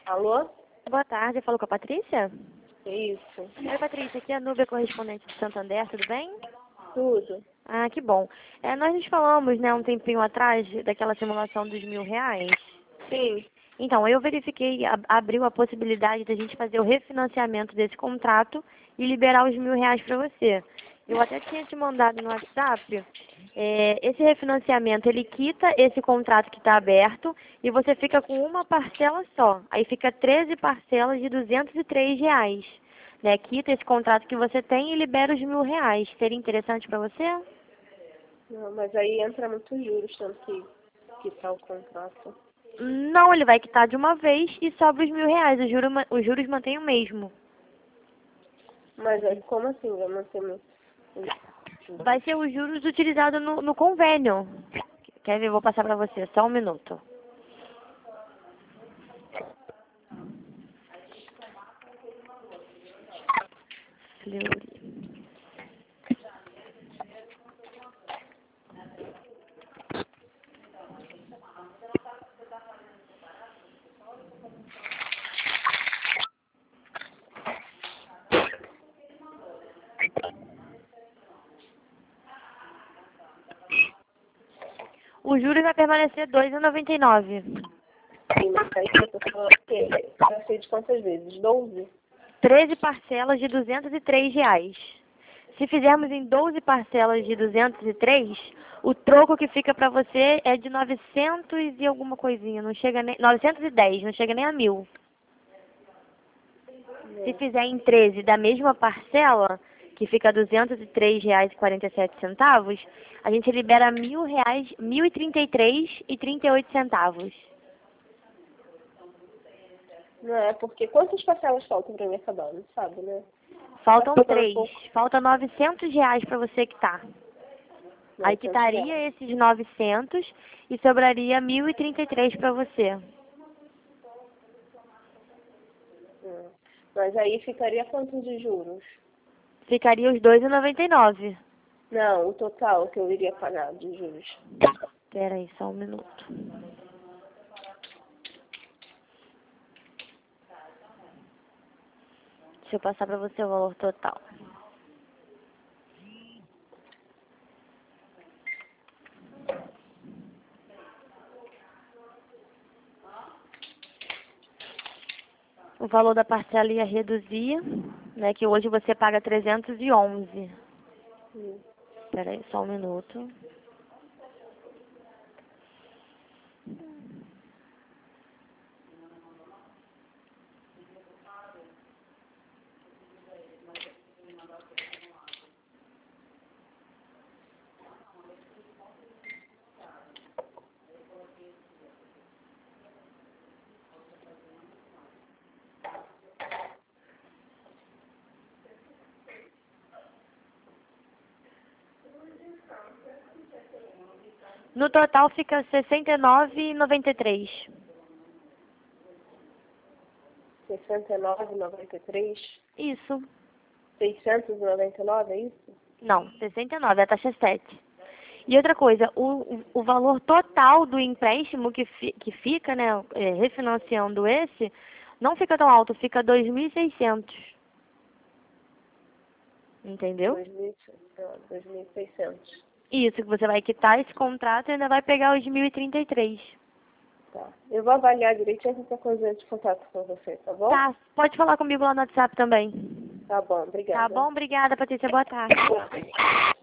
Alô? Boa tarde, falou com a Patrícia? Isso. Oi, Patrícia, aqui é a Núbia, correspondente de Santander, tudo bem? Tudo. Ah, que bom. Nós nos falamos, né, um tempinho atrás, daquela simulação dos R$ 1.000. Sim. Então, eu verifiquei, abriu a possibilidade da gente fazer o refinanciamento desse contrato e liberar os R$ 1.000 para você. Eu até tinha te mandado no WhatsApp. Esse refinanciamento, ele quita esse contrato que está aberto e você fica com uma parcela só. Aí fica 13 parcelas de R$ 203. Né? Quita esse contrato que você tem e libera os R$ 1.000. Seria interessante para você? Não, mas aí entra muitos juros, tanto que tá o contrato. Não, ele vai quitar de uma vez e sobra os R$ 1.000. Os juros mantêm o mesmo. Mas aí, como assim? Eu não sei muito. Vai ser os juros utilizados no convênio. Quer ver? Vou passar para você. Só um minuto. Fleury. O juros vai permanecer R$ 2,99. Sim, mas aí eu tô falando que vai ser de quantas vezes? 12? 13 parcelas de R$ 203. Se fizermos em 12 parcelas de 203, o troco que fica para você é de 900 e alguma coisinha, não chega nem 910, não chega nem a 1.000. Se fizer em 13 da mesma parcela, que fica R$ 203,47, a gente libera R$ 1.000, 1.033,38. Não é, porque quantas parcelas faltam pra mim acabar? Não sabe, né? Faltam Tá faltando 3. pouco. Falta R$ 900 para você quitar. Aí 900 quitaria reais. esses 900 e sobraria 1.033 para você. Mas aí ficaria quanto de juros? Ficaria os 2,99. Não, o total que eu iria pagar de juros. Espera aí, só um minuto. Deixa eu passar para você o valor total. O valor da parcela ia reduzir, né, que hoje você paga 311. Espera aí, só um minuto. No total fica R$ 69,93. 69,93? Isso. 699, é isso? Não, 69, a taxa é 7. E outra coisa, o valor total do empréstimo que fica, né, refinanciando esse, não fica tão alto, fica 2.600. Entendeu? 2.600. Isso, que você vai quitar esse contrato e ainda vai pegar os 1.033. Tá. Eu vou avaliar direitinho qualquer coisa de contato com você, tá bom? Tá, pode falar comigo lá no WhatsApp também. Tá bom, Tá obrigada. bom? Obrigada, Patrícia. Boa tarde.